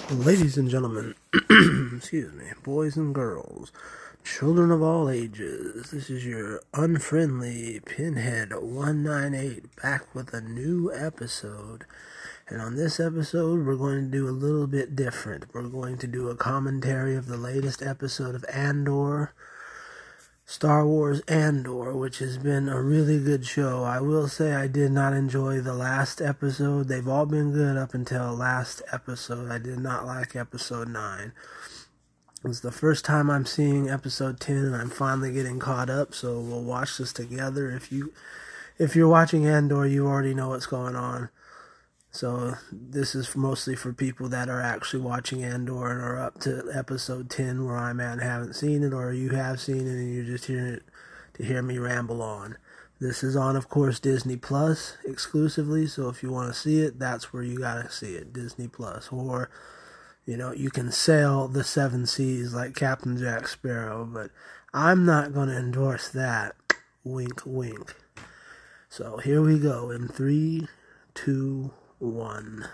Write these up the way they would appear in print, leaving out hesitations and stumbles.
Ladies and gentlemen, excuse me, boys and girls, children of all ages, this is your unfriendly Pinhead 198 back with a new episode. And on this episode, we're going to do a little bit different. We're going to do a commentary of the latest episode of Andor, Star Wars Andor, which has been a really good show. I will say I did not enjoy the last episode. They've all been good up until last episode. I did not like episode 9. It's the first time I'm seeing episode 10 and I'm finally getting caught up, so we'll watch this together. If you're watching Andor, you already know what's going on. So this is mostly for people that are actually watching Andor and are up to episode 10 where I'm at and haven't seen it, or you have seen it and you're just hearing it to hear me ramble on. This is on, of course, Disney Plus exclusively, so if you want to see it, that's where you gotta see it, Disney Plus. Or, you know, you can sail the 7 seas like Captain Jack Sparrow, but I'm not gonna endorse that. Wink, wink. So here we go in 3, 2, 1.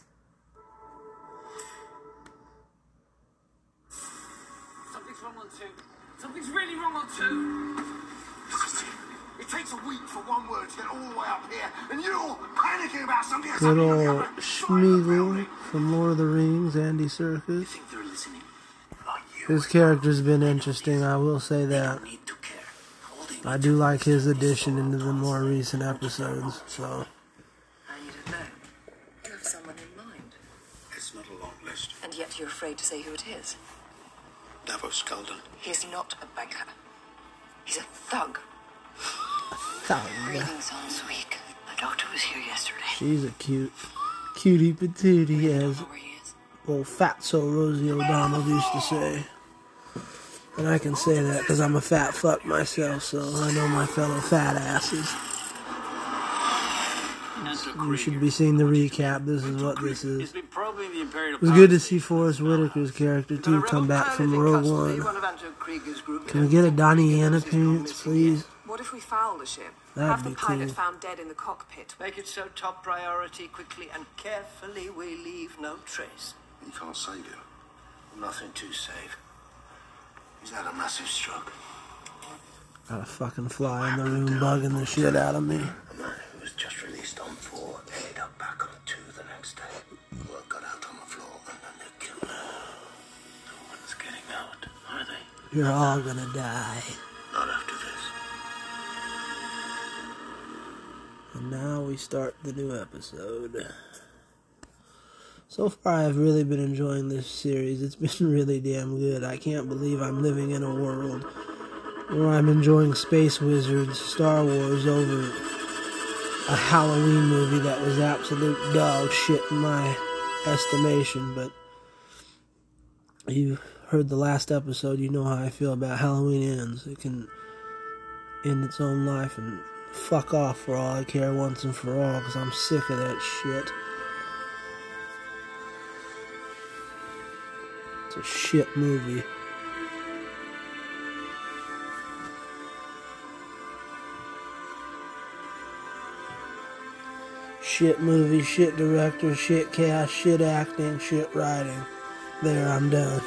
Something's wrong on 2. Something's really wrong on 2. It takes a week for one word to get all the way up here, and you're panicking about something. Good old Schmeagol from Lord of the Rings, Andy Serkis. You think they're listening? His character's been interesting, I will say that. I do like his addition into the more recent episodes, so. You don't know. You have someone in mind. It's not a long list. And yet you're afraid to say who it is. Davos Skulden. He's not a banker. He's a thug. Breathing sounds weak. The doctor was here yesterday. She's a cutie patootie, as Where he is. old Fatso Rosie O'Donnell used to say. And I can say that because I'm a fat fuck myself, so I know my fellow fat asses. You should be seeing the recap. This is what this is. It was good to see Forrest Whitaker's character too come back from Rogue One. Can we get a Donnie Yen appearance, please? What if we foul the ship? That'd Have the be pilot cool. found dead in the cockpit? Make it so top priority, quickly and carefully we leave no trace. You can't save you. Nothing to save. He's had a massive stroke. Got a fucking fly in the room bugging the shit out of me. A man who was just released on 4 ended up back on 2 the next day. Word got out on the floor and then they killed him. No one's getting out, are they? You're all gonna die. Not after this. And now we start the new episode. So far, I've really been enjoying this series. It's been really damn good. I can't believe I'm living in a world where I'm enjoying Space Wizards, Star Wars, over a Halloween movie that was absolute dog shit in my estimation. But you heard the last episode, you know how I feel about Halloween Ends. It can end its own life and fuck off for all I care once and for all, because I'm sick of that shit. It's a shit movie. Shit movie, shit director, shit cast, shit acting, shit writing. There, I'm done.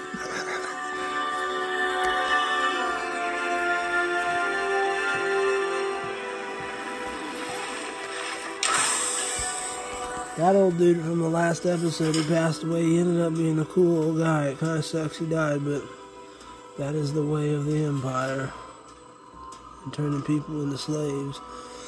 That old dude from the last episode who passed away, he ended up being a cool old guy. It kind of sucks he died, but that is the way of the Empire. And turning people into slaves.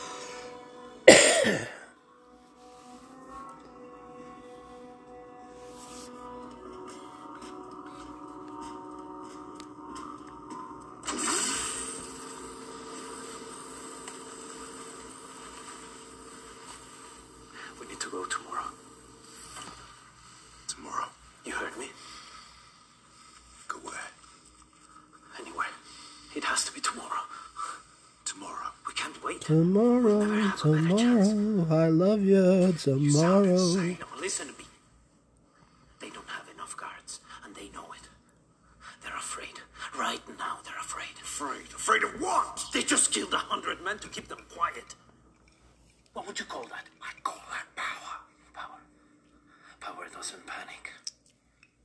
We need to go tomorrow. Tomorrow? You heard me? Go where? Anyway, it has to be tomorrow. Tomorrow. We can't wait. Tomorrow, I love you, tomorrow. No, listen to me. They don't have enough guards, and they know it. They're afraid. Right now, they're afraid. Afraid? Afraid of what? They just killed 100 men to keep them quiet. What would you call that? I'd call that power. Power. Power doesn't panic.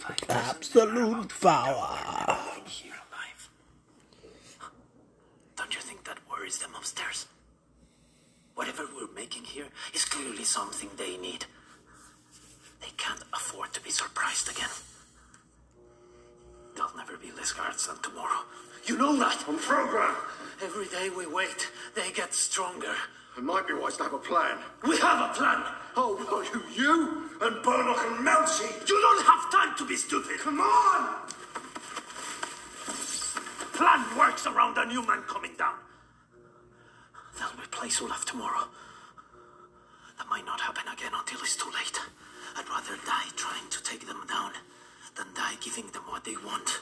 Absolute power. Here alive. Don't you think that worries them upstairs? Whatever we're making here is clearly something they need. They can't afford to be surprised again. There'll never be less guards than tomorrow. You know that. On program. Every day we wait, they get stronger. It might be wise to have a plan. We have a plan. Oh, well, you and Burlock and Melchi. You don't have time to be stupid. Come on! Plan works around a new man coming down. They'll replace Olaf tomorrow. That might not happen again until it's too late. I'd rather die trying to take them down than die giving them what they want.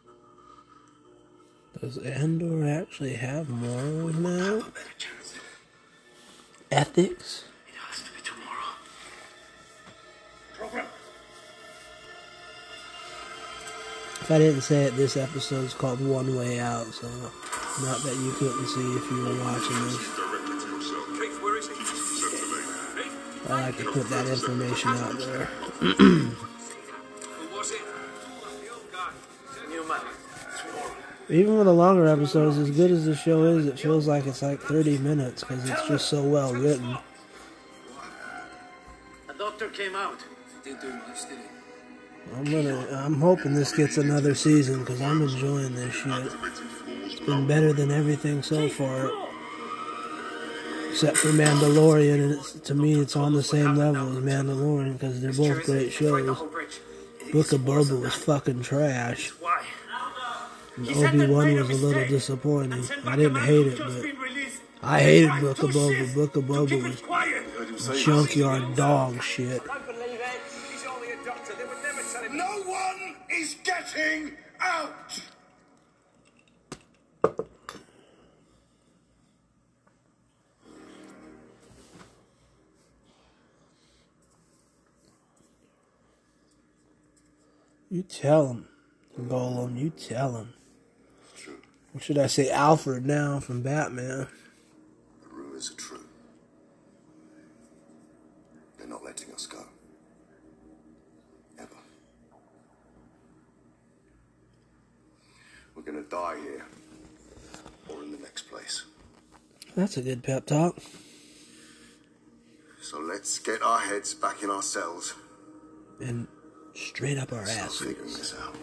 Does Andor actually have morals Have now? a better chance. Ethics? It has to be tomorrow. Program. If I didn't say it, this episode is called One Way Out, so not that you couldn't see if you were watching this. Directly to yourself. Keith, where is he? Sent to me. Keith? I like to put that information out there. Who was it? The old guy. New man. Tomorrow. Even with the longer episodes, as good as the show is, it feels like it's like 30 minutes because it's just so well written. The doctor came out. Didn't do much, did he? I'm hoping this gets another season because I'm enjoying this shit. It's been better than everything so far, except for Mandalorian, and to me it's on the same level as Mandalorian because they're both great shows. Book of Boba was fucking trash. Why? And Obi-Wan was a little disappointing. I didn't hate it, but I hated Book of Boba. Book of Boba was junkyard dog shit. Don't believe it. He's only a doctor. They would never tell him. No one is getting out! You tell him, Golem, you tell him. True. Or should I say Alfred now from Batman? The rumors are true. They're not letting us go. Ever. We're gonna die here. Or in the next place. That's a good pep talk. So let's get our heads back in our cells. And straight up our Start figuring asses. this out.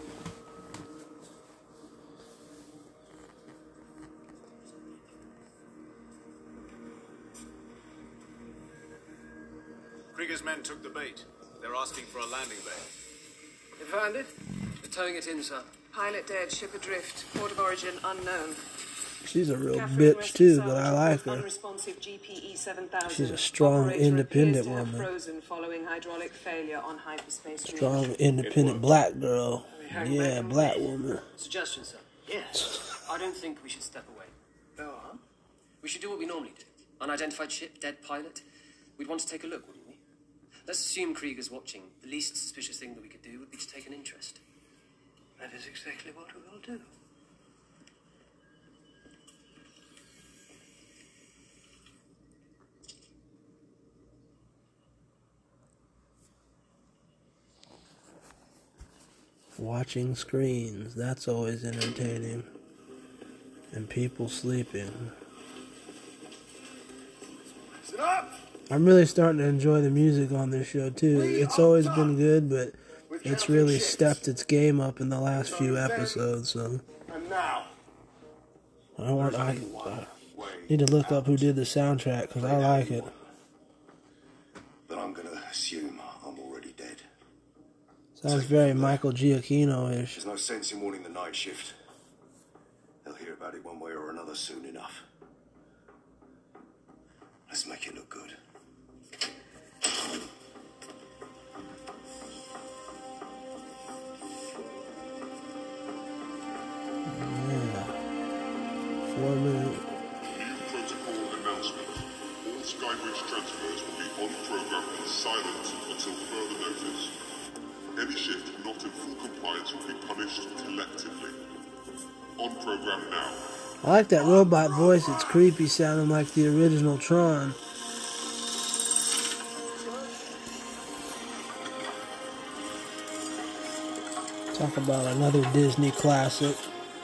Krieger's men took the bait. They're asking for a landing bay. You found it? They're towing it in, sir. Pilot dead, ship adrift, port of origin unknown. She's a real Catherine bitch West too, South, but I like her. Unresponsive GPE 7000. She's a strong, Operator independent appears to have woman. Frozen following hydraulic failure on hyperspace Strong, reach. independent black girl. Yeah, black woman. Suggestion, sir. Yes. I don't think we should step away. No. We should do what we normally do. Unidentified ship, dead pilot. We'd want to take a look, wouldn't we? Let's assume Krieger's watching. The least suspicious thing that we could do would be to take an interest. That is exactly what we will do. Watching screens, that's always entertaining. And people sleeping. Listen up! I'm really starting to enjoy the music on this show too. It's always been good, but it's really stepped its game up in the last few episodes. So And now, I need to look up who did the soundtrack because I like it. but I'm gonna assume I'm already dead. Sounds very Michael Giacchino-ish. There's no sense in warning the night shift. They'll hear about it one way or another soon enough. Let's make it look good. Yeah. 4 minutes. New protocol announcement. All Skybridge transfers will be on program and silent until further notice. Any shift not in full compliance will be punished collectively. On program now. I like that robot voice. It's creepy, sounding like the original Tron. Talk about another Disney classic.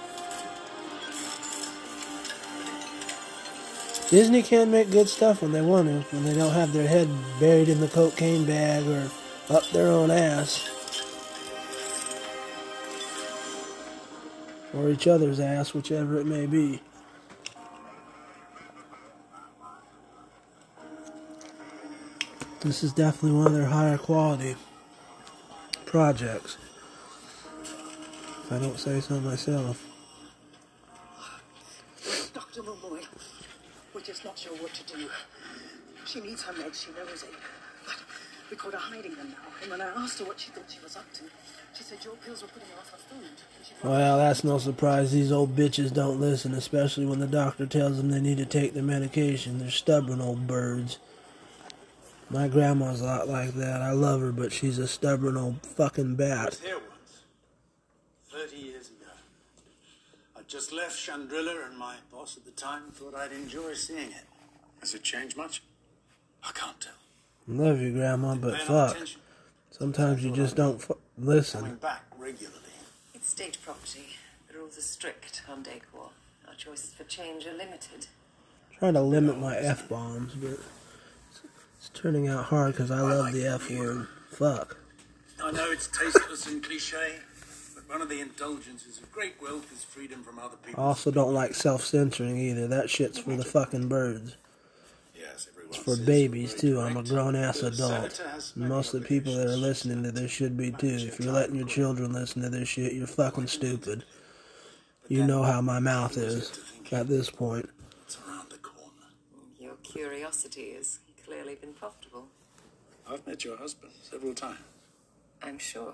Disney can make good stuff when they want to, when they don't have their head buried in the cocaine bag or up their own ass. Or each other's ass, whichever it may be. This is definitely one of their higher quality projects, if I don't say so myself. Dr. Malloy, we're just not sure what to do. She needs her meds, she knows it. But we caught her hiding them now. And when I asked her what she thought she was up to, she said your pills were putting her off her food. And she Well, that's no surprise. These old bitches don't listen, especially when the doctor tells them they need to take their medication. They're stubborn old birds. My grandma's a lot like that. I love her, but she's a stubborn old fucking I bat. was here once, 30 years ago. I just left Chandrilla, and my boss at the time thought I'd enjoy seeing it. Has it changed much? I can't tell. Love you, Grandma, but Pay no fuck. attention. Sometimes you just don't Coming listen. back regularly. It's state property. The rules are strict on Decor. Our choices for change are limited. Trying to limit my F-bombs, but it's turning out hard because I love the F word. Fuck. I know it's tasteless and cliche, but one of the indulgences of great wealth is freedom from other I people. also don't like self-censoring either. That shit's for the fucking birds. Yes, everyone It's for says babies, you're too. very I'm a correct. grown-ass The adult. senator has And many most of the people that are obligations. listening to this should be, too. If you're letting your children listen to this shit, you're fucking stupid. You know how my mouth is at this point. It's around the corner. Your curiosity has clearly been profitable. I've met your husband several times. I'm sure.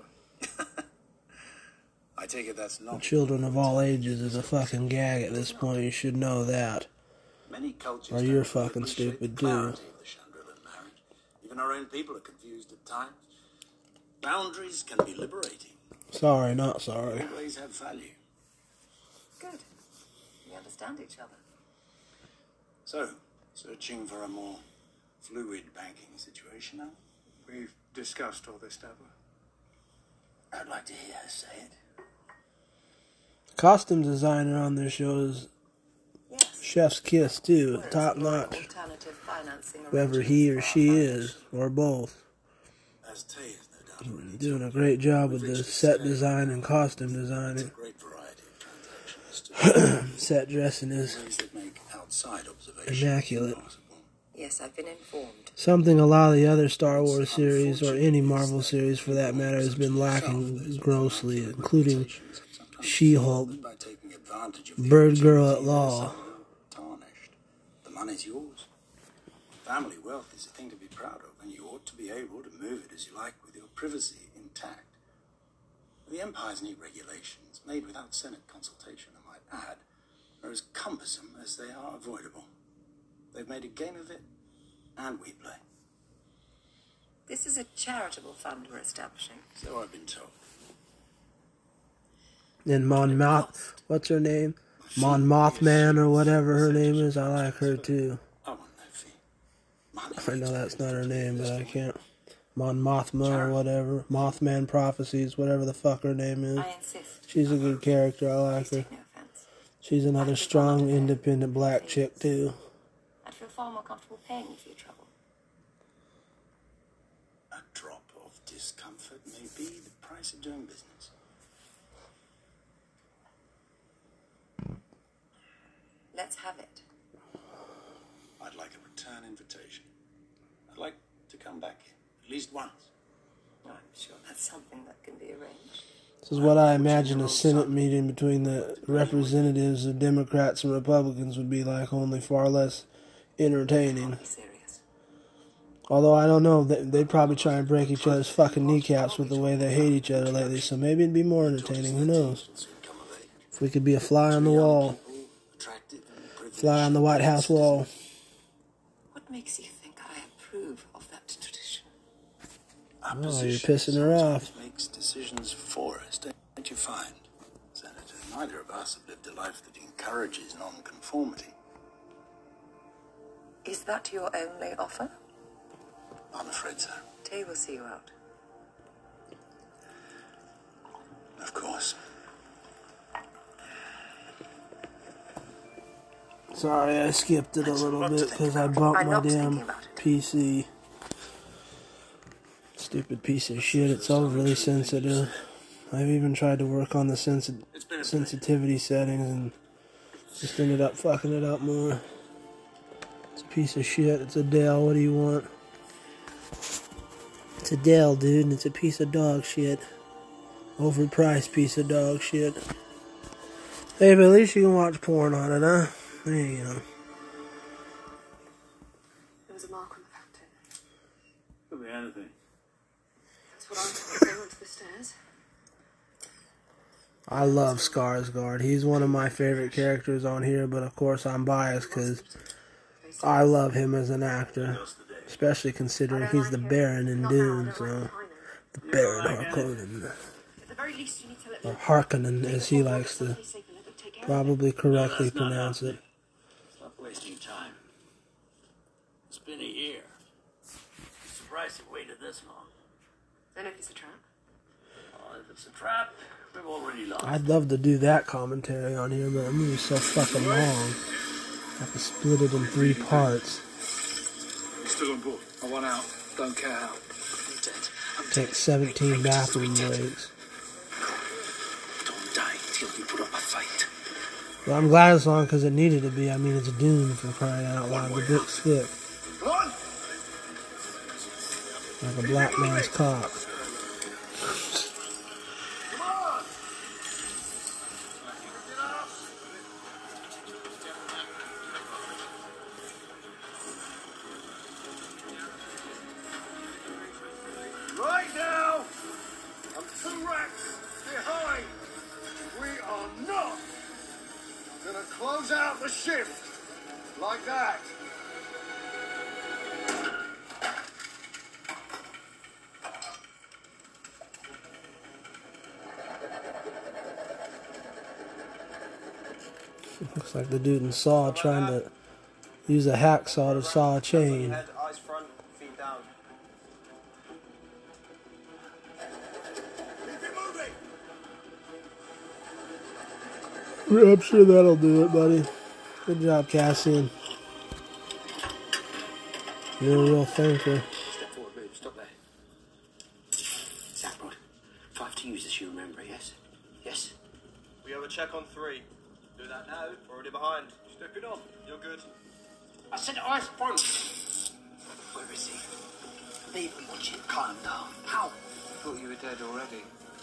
I take it that's not... Children of all ages is a fucking gag at this point. You should know that. Many cultures Or you're don't fully fucking appreciate stupid, the too. clarity of the Chandrilan marriage. Even our own people are confused at times. Boundaries can be liberating. Sorry, not sorry. Always have value. Good. We understand each other. So, searching for a more fluid banking situation now? We've discussed all this, Deborah. I'd like to hear her say it. Costume designer on this show is Yes. Chef's Kiss, too. We're Top exploring notch. alternative financing Whoever he or arrangements for she our is, or both. As Tay is no doubt already Doing a great job with the set design and costume a designing. great variety of transactions Set dressing is to ways that make outside observation immaculate. possible. Yes, I've been informed. Something a lot of the other Star Wars series, or any Marvel series for that matter, has been lacking grossly, including She-Hulk, By taking advantage of the Bird Girl at opportunity, Law. some tarnished. The money's yours. Family wealth is a thing to be proud of, and you ought to be able to move it as you like with your privacy intact. The Empire's neat regulations, made without Senate consultation, I might add, are as cumbersome as they are avoidable. They've made a game of it, and we play. This is a charitable fund we're establishing. So I've been told. And Mon Moth, what's her name? Mon Mothman or whatever her name is. I like her too. I want no fee. Money I know makes that's not her everything name, but I investable. can't. Mon Mothma or whatever. Mothman Prophecies, whatever the fuck her name is. I insist. She's a good character. I like her. Take no offense. She's another strong, independent black chick too. I'd feel far more comfortable paying you for your trouble. A drop of discomfort may be the price of doing business. Let's have it. I'd like a return invitation. I'd like to come back here, at least once. I'm sure that's something that can be arranged. This is what I imagine a Senate meeting between the representatives of Democrats and Republicans would be like, only far less entertaining. Be serious. Although I don't know, they'd probably try and break each other's fucking kneecaps with the way they hate each other lately, so maybe it'd be more entertaining, who knows? If we could be a fly on the wall, fly on the White House wall. What makes you think I approve of that tradition? Oh, you're pissing her off. Makes decisions for us, don't you find, Senator? Neither of us have lived a life that encourages non-conformity. Is that your only offer? I'm afraid so. Tay will see you out. Of Sorry, I skipped it a little bit because I bumped my damn PC. Stupid piece of shit, it's overly sensitive. I've even tried to work on the sensitivity settings and just ended up fucking it up more. It's a piece of shit, it's a Dell, what do you want? It's a Dell, dude, and it's a piece of dog shit. Overpriced piece of dog shit. Hey, but at least you can watch porn on it, huh? There you go. There was a mark on the fountain. Could be anything. That's what I thought. They went to the stairs. I love Skarsgård. He's one of my favorite characters on here, but of course I'm biased because I love him as an actor. Especially considering he's the Baron in Dune, so... The Baron Harkonnen. Or Harkonnen, as he likes to probably correctly pronounce it. Stop wasting time. It's been a year. Surprised you waited this long. And if it's a trap? Oh, if it's a trap, we've already lost. I'd love to do that commentary on here, but the movie's so fucking long. I have to split it in 3 parts. Still on board. I want out. Don't care how. Take 17 bathroom breaks. Don't die till you put up a fight. Well, I'm glad it's long because it needed to be. I mean, it's Dune for crying out loud. The book's thick. Like a black man's cock. Right now, I'm 2 racks behind. We are not gonna close out the shift like that. Looks like the dude in Saw trying to use a hacksaw to saw a chain. Eyes front, feet down. Yeah, I'm sure that'll do it, buddy. Good job, Cassian. You're a real thinker. Step forward, move. Stop there. Zaprod, 5 to use as you remember, yes? Yes? We have a check on 3. Do that now. Already behind. Step it on. You're good. I said eyes front. Where is he? Leave him, watch him. Calm down. How? Thought you were dead already.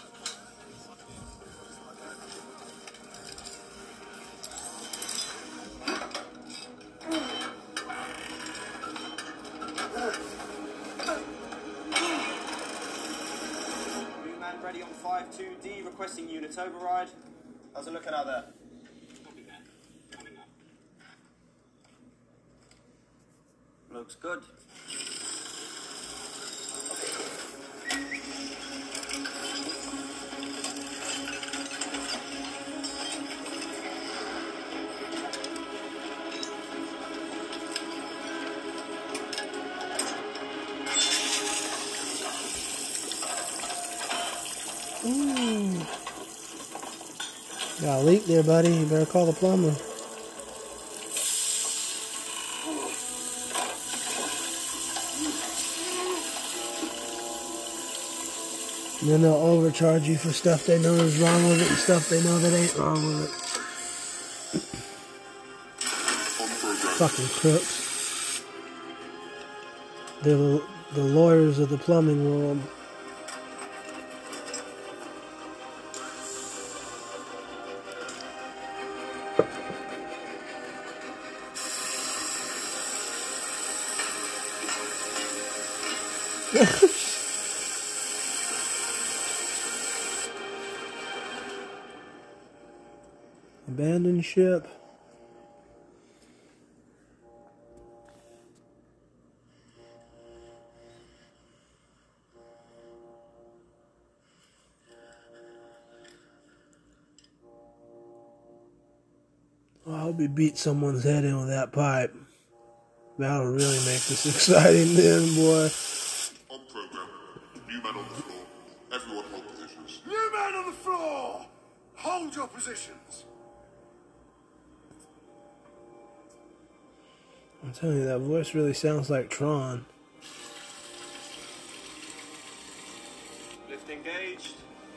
New man ready on 5-2D, requesting unit override. How's it looking out there? Looks good. Ooh. Got a leak there, buddy. You better call the plumber. And then they'll overcharge you for stuff they know is wrong with it and stuff they know that ain't wrong with it. Fucking crooks. They're the lawyers of the plumbing world. Abandoned ship. Well, I hope he beat someone's head in with that pipe. That'll really make this exciting then, boy. On program, new man on the floor. Everyone hold positions. New man on the floor! Hold your positions. I'm telling you, that voice really sounds like Tron. Lift engaged.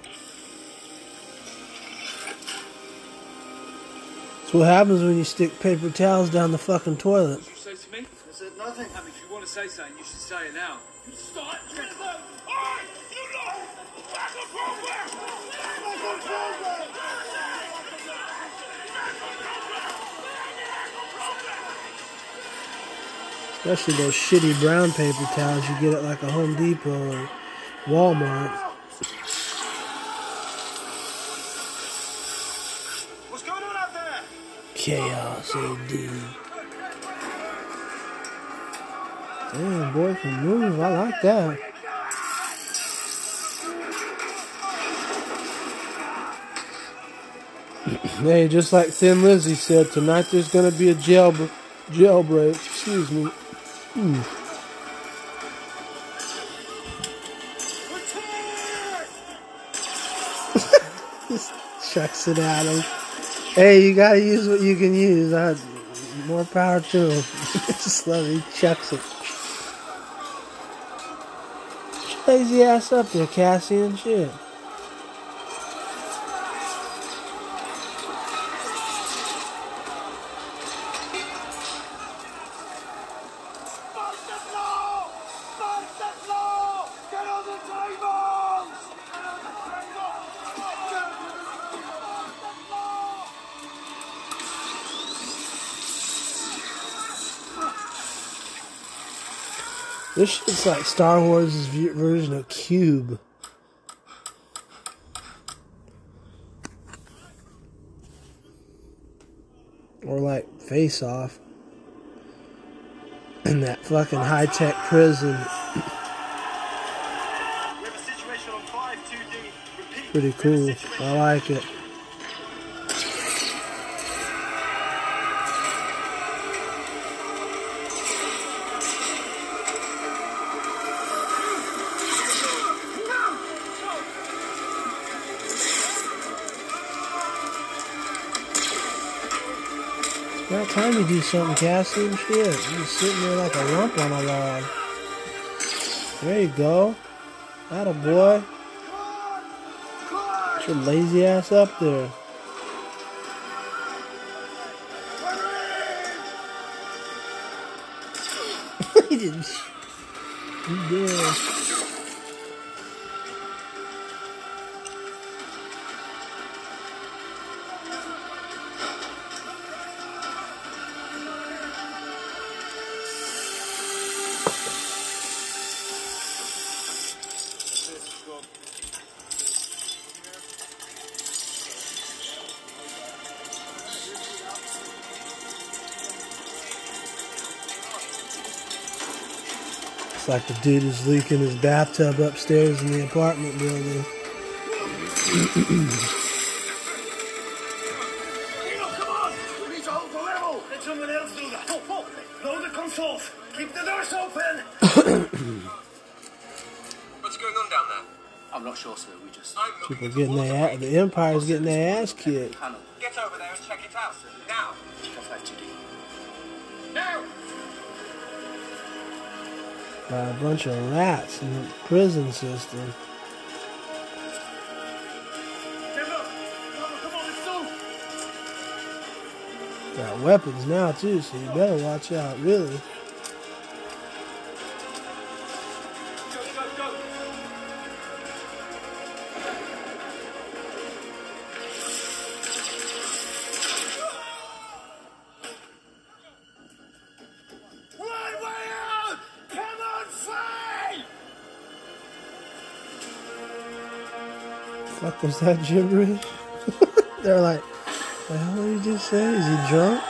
That's what happens when you stick paper towels down the fucking toilet. What did you say to me? I said nothing. I mean, if you want to say something, you should say it now. Start. Alright, you lot! Back on program! Back on program! Especially those shitty brown paper towels you get at like a Home Depot or Walmart. What's going on out there? Chaos, AD. Damn, boy can move. I like that. Hey, just like Thin Lizzy said, tonight there's gonna be a jailbreak. Excuse me. Just chucks it at him. Hey, you gotta use what you can use. More power to him. Just love it. He chucks it. Lazy ass up there, Cassian. Shit. This shit's like Star Wars' version of Cube. Or like Face Off. In that fucking high-tech prison. We have a situation on 5-2D. Repeat. Pretty cool. I like it. About time you do something, Cassian. Shit. You're just sitting there like a lump on a log. There you go. Atta boy. Get your lazy ass up there. He didn't. He did. It's like the dude is leaking his bathtub upstairs in the apartment building. Come on! We need to hold the level! Let someone else do that. Load the consoles. Keep the doors open. What's going on down there? I'm not sure, sir. We just... People getting their ass, the Empire's getting their ass kicked. Get over there and check it out, sir. Now. Now! By a bunch of rats in the prison system. Got weapons now too, so you better watch out, really. Fuck was that gibberish? They're like, the hell did he just say? Is he drunk?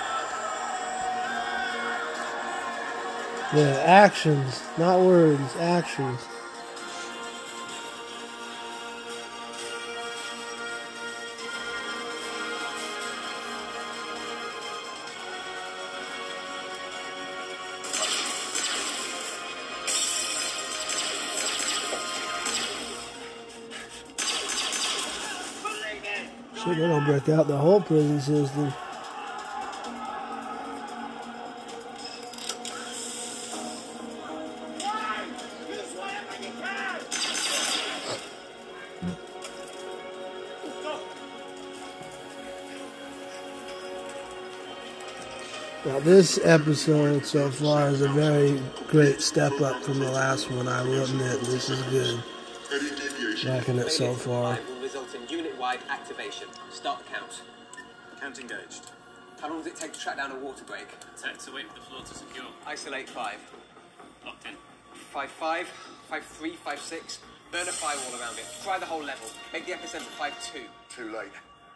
Yeah, actions, not words, actions. Shit, they don't break out the whole prison system. Now, this episode so far is a very great step up from the last one. I will admit, this is good. Liking it so far. Will result in unit-wide activation. Start the count. Count engaged. How long does it take to track down a water break? 10 to wait for the floor to secure. Isolate 5. Locked in. 5-5, 5-3, 5-6. Burn a firewall around it. Try the whole level. Make the epicenter 5-2. Too late.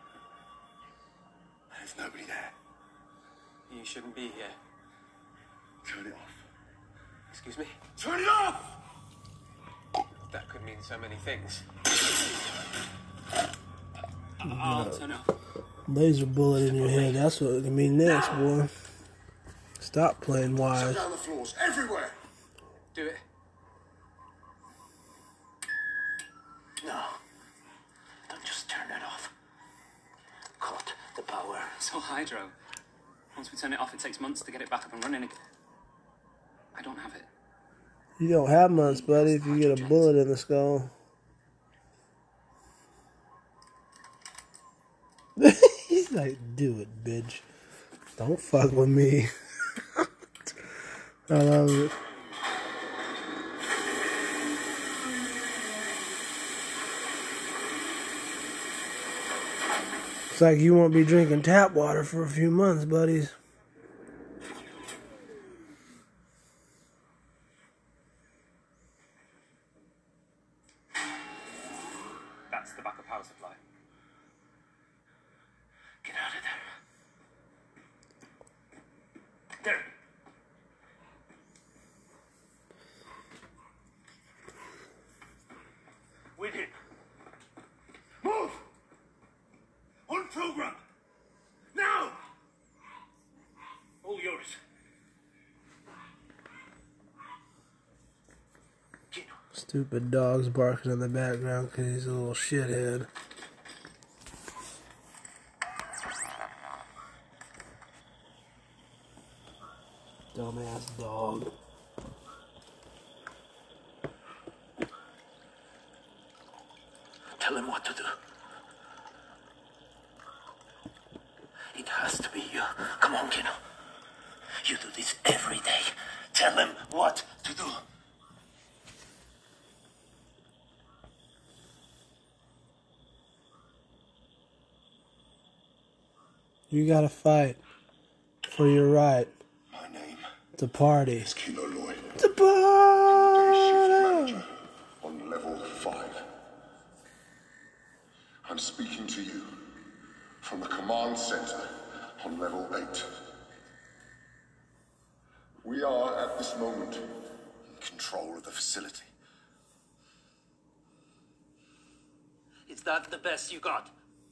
There's nobody there. You shouldn't be here. Turn it off. Excuse me? Turn it off! That could mean so many things. I'll turn it off. Laser bullet in your head. That's what it can mean next, boy. Stop playing wise. Shut down the floors. Everywhere! Do it. No. Don't just turn it off. Cut the power. So hydro. Once we turn it off, it takes months to get it back up and running again. I don't have it. You don't have months, buddy, if you get a bullet in the skull. He's like, do it, bitch. Don't fuck with me. I love it. It's like you won't be drinking tap water for a few months, buddies. That's the backup power supply. Get out of there. There. With it. Move! On program! Now! All yours. Stupid dog's barking in the background because he's a little shithead. Dumbass dog. Tell him what to do. It has to be you. Come on, Kino. You do this every day. Tell him what to do. You gotta fight for your right. My name to party. is Kino Lloyd. To party! Shift manager on level 5. I'm speaking to you from the command center on level 8. We are at this moment in control of the facility. Is that the best you got?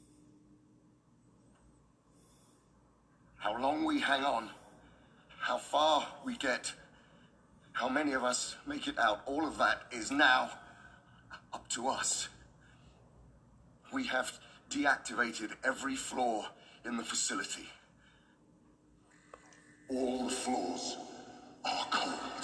How long we hang on, how far we get, how many of us make it out, all of that is now up to us. We have deactivated every floor in the facility. All the floors are cold.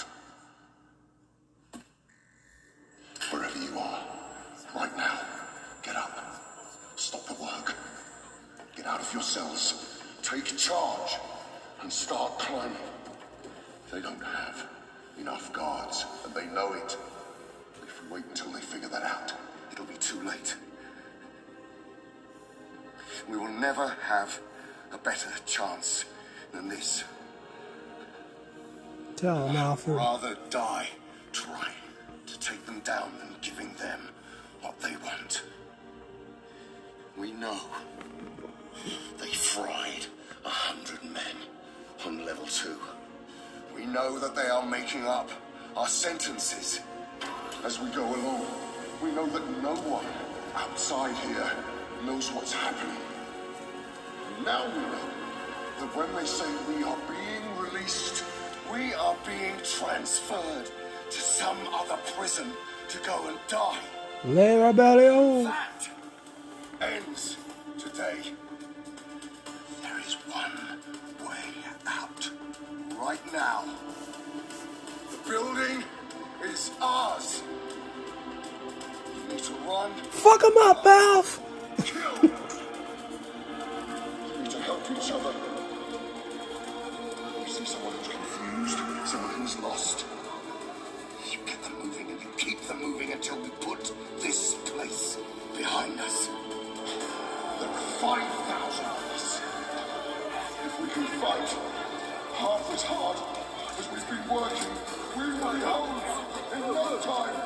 Wherever you are, right now, get up. Stop the work. Get out of your cells. Take charge and start climbing. They don't have enough guards, and they know it. If we wait until they figure that out, it'll be too late. We will never have a better chance than this. Tell him, Alfred. I'd rather die trying to take them down than giving them what they want. We know they fried 100 men on level 2. We know that they are making up our sentences as we go along. We know that no one outside here knows what's happening. And now we know that when they say we are being released, we are being transferred to some other prison to go and die. Le Rebellion. That ends today. There is one way out. Right now. The building is ours. You need to run. Fuck him up, Alf. Kill. We need to help each other. lost. You get them moving and you keep them moving until we put this place behind us. There are 5,000 of us. If we can fight half as hard as we've been working, we will be home in no time.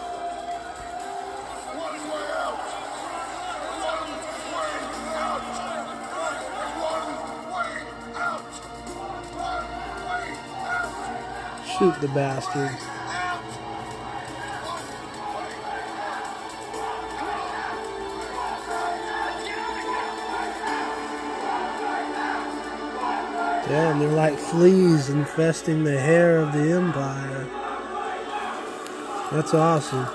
One way out. One way out. One way out. One way out. Shoot the bastards. Damn, they're like fleas infesting the hair of the Empire. That's awesome.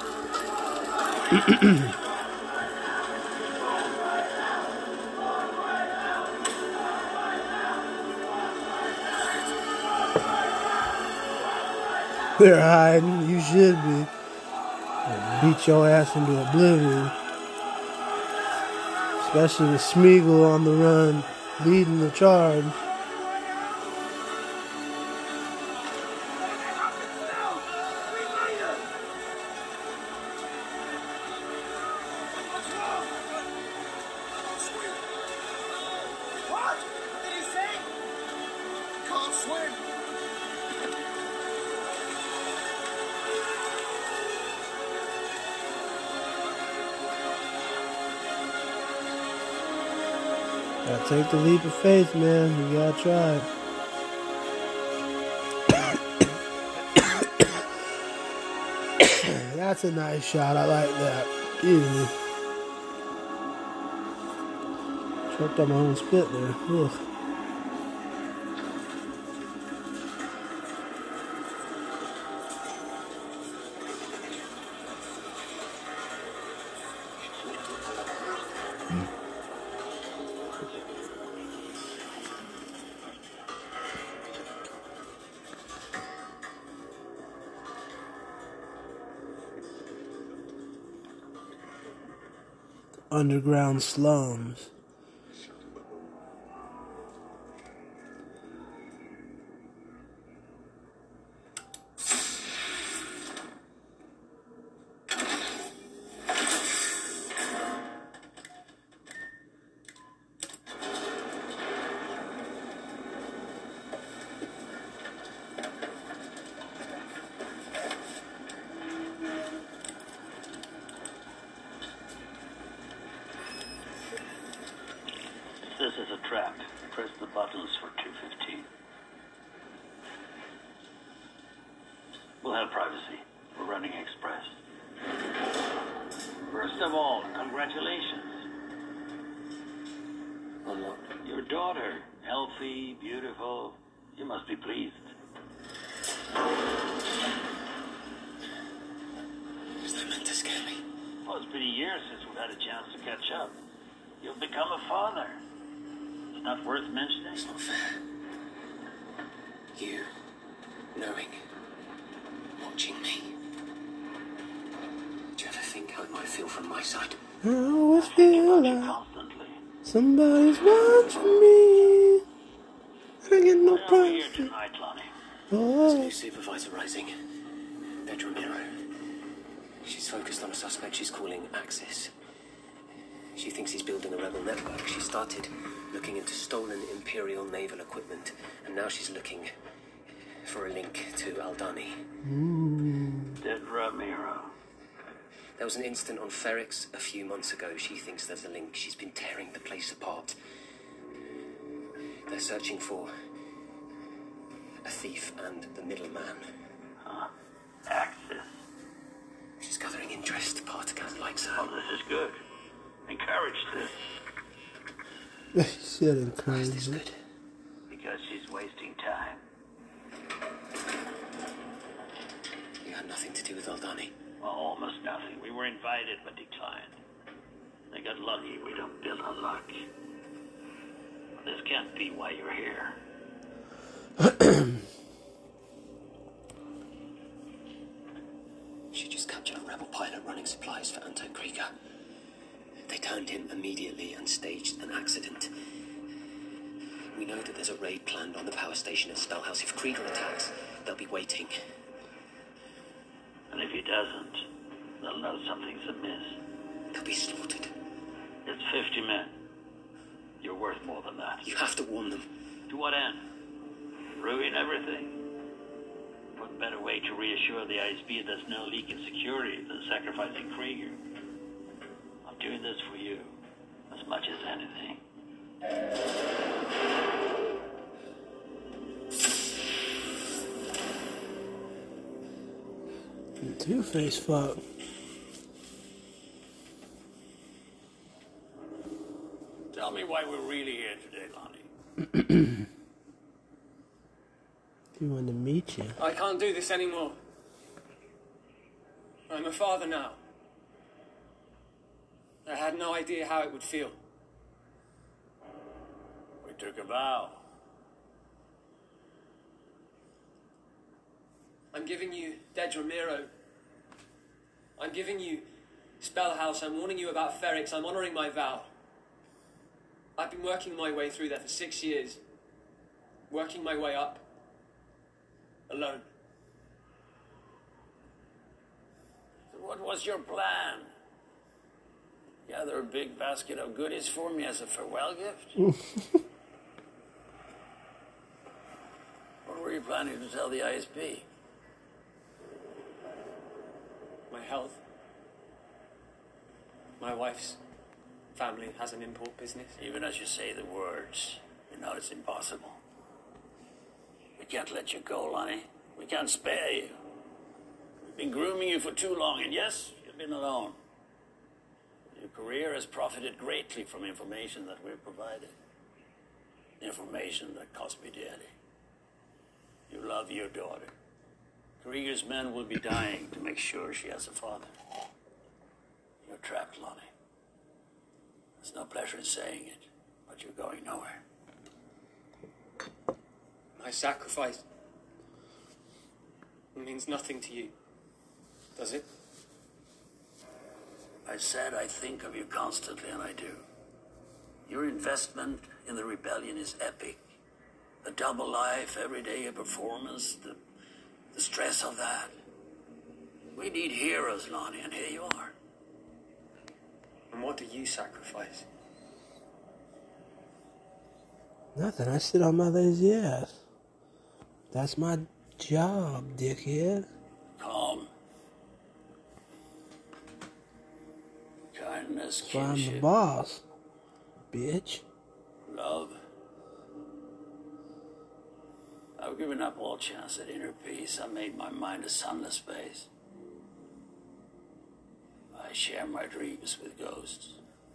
They're hiding. You should be. They'll beat your ass into oblivion. Especially with Smeagol on the run, leading the charge. What? What did he say? Can't swim. Gotta take the leap of faith, man. You gotta try it. That's a nice shot. I like that. Easy. Choked on my own spit there. Ugh. Underground slums. This is a trap. Press the buttons for 215. We'll have privacy. We're running express. First of all, congratulations. On what? Your daughter, healthy, beautiful. You must be pleased. Is that meant to scare me? Well, it's been a year since we've had a chance to catch up. You've become a father. It's not worth mentioning. It's not fair. You, knowing, watching me. Do you ever think how it might feel from my side? I always feel like somebody's watching me. I get no privacy. Tonight, Lonnie. There's a new supervisor rising. Vedra Miro. She's focused on a suspect she's calling Axis. She thinks he's building a rebel network. She started looking into stolen Imperial naval equipment, and now she's looking for a link to Aldhani. Vedra Miro. There was an incident on Ferrix a few months ago. She thinks there's a link. She's been tearing the place apart. They're searching for a thief and the middleman. Axis. She's gathering interest. Partigan likes her. Oh, this is good. Encourage this. He said encourage it. Because she's wasting time. You had nothing to do with Aldhani? Well, almost nothing. We were invited but declined. They got lucky. We don't build on luck. This can't be why you're here. She just captured a rebel pilot running supplies for Anton Krieger. They turned him immediately and staged an accident. We know that there's a raid planned on the power station at Spellhouse. If Krieger attacks, they'll be waiting. And if he doesn't, they'll know something's amiss. They'll be slaughtered. It's 50 men. You're worth more than that. You have to warn them. To what end? Ruin everything? What better way to reassure the ISB there's no leak in security than sacrificing Krieger? I'm doing this for you, as much as anything. Two-Face fuck. Tell me why we're really here today, Lonnie. He wanted to meet you. I can't do this anymore. I'm a father now. I had no idea how it would feel. We took a vow. I'm giving you Dead Ramiro. I'm giving you Spellhouse. I'm warning you about Ferrix. I'm honoring my vow. I've been working my way through there for 6 years. Working my way up. Alone. So what was your plan? Gather a big basket of goodies for me as a farewell gift? What were you planning to tell the ISB? My health. My wife's family has an import business. Even as you say the words, you know it's impossible. We can't let you go, Lonnie. We can't spare you. We've been grooming you for too long, and yes, you've been alone. Your career has profited greatly from information that we've provided. Information that cost me dearly. You love your daughter. Krieger's men will be dying to make sure she has a father. You're trapped, Lonnie. There's no pleasure in saying it, but you're going nowhere. My sacrifice means nothing to you, does it? I said I think of you constantly, and I do. Your investment in the rebellion is epic. The double life, everyday performance, the stress of that. We need heroes, Lonnie, and here you are. And what do you sacrifice? Nothing. I sit on my lazy ass. That's my job, dickhead. Calm. Kindness, So I'm the kinship, boss, bitch. love. I've given up all chance at inner peace. I made my mind a sunless space. I share my dreams with ghosts.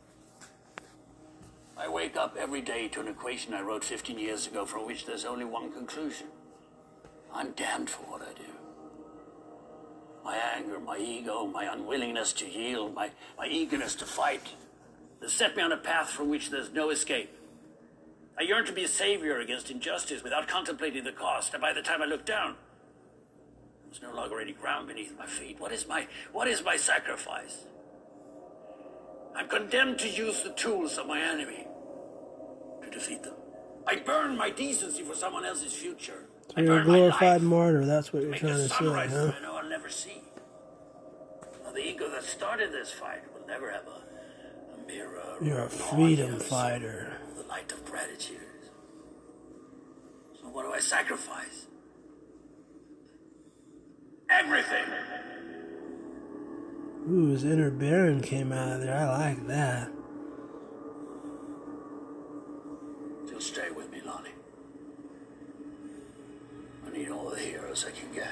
I wake up every day to an equation I wrote 15 years ago from which there's only one conclusion. I'm damned for what I do. My anger, my ego, my unwillingness to yield, my eagerness to fight, they set me on a path from which there's no escape. I yearn to be a savior against injustice without contemplating the cost, and by the time I look down, there's no longer any ground beneath my feet. What is my sacrifice? I'm condemned to use the tools of my enemy to defeat them. I burn my decency for someone else's future. So you're a glorified martyr, that's what you're trying to say, Sunrises huh? I know I'll never see. Now, the ego that started this fight will never have a mirror. You're or a freedom audience, fighter. or the light of gratitude. So what do I sacrifice? Everything! Ooh, his inner Baron came out of there. I like that. You'll stay with me, Lonnie. I need all the heroes I can get.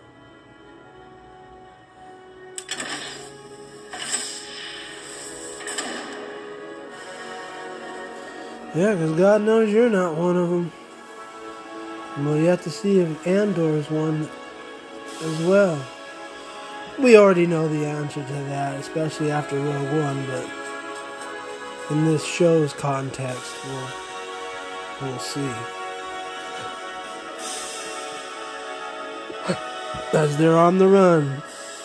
Yeah, because God knows you're not one of them. Well, you have to see if Andor's one as well. We already know the answer to that, especially after Rogue One, but in this show's context, we'll see. As they're on the run.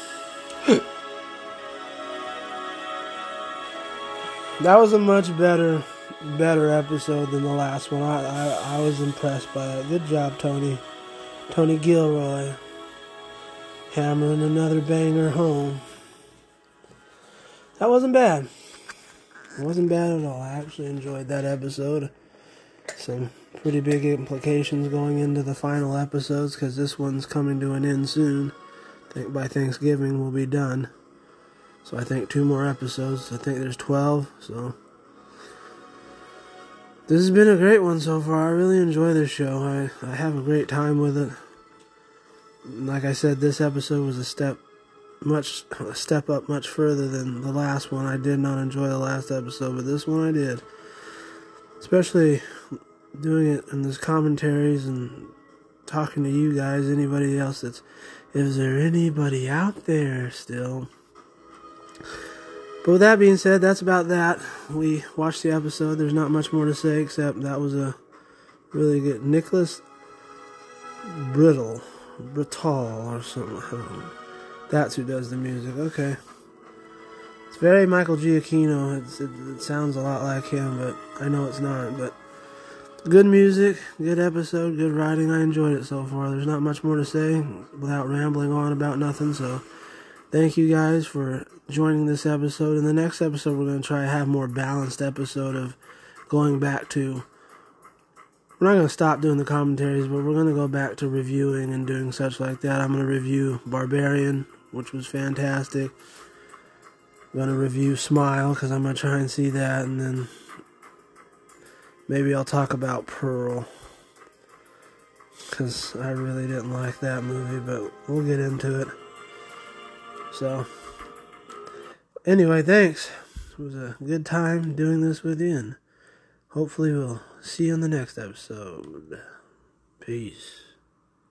That was a much better episode than the last one. I was impressed by that. Good job, Tony. Tony Gilroy. hammering another banger home. That wasn't bad. It wasn't bad at all. I actually enjoyed that episode. Some pretty big implications going into the final episodes, because this one's coming to an end soon. I think by Thanksgiving we'll be done. So I think 2 more episodes. I think there's 12. So this has been a great one so far. I really enjoy this show. I have a great time with it. Like I said, this episode was a step up much further than the last one. I did not enjoy the last episode, but this one I did. Especially doing it in these commentaries and talking to you guys, anybody else is there anybody out there still? But with that being said, that's about that. We watched the episode. There's not much more to say except that was a really good Nicholas Brittle or something. That's who does the music. Okay. It's very Michael Giacchino. It sounds a lot like him, but I know it's not. But good music, good episode, good writing. I enjoyed it so far. There's not much more to say without rambling on about nothing. So thank you guys for joining this episode. In the next episode, we're going to try to have a more balanced episode of going back to... We're not going to stop doing the commentaries, but we're going to go back to reviewing and doing such like that. I'm going to review Barbarian, which was fantastic. I'm going to review Smile, because I'm going to try and see that, and then maybe I'll talk about Pearl, because I really didn't like that movie, but we'll get into it. So, anyway, thanks. It was a good time doing this with you, and hopefully we'll see you on the next episode. Peace.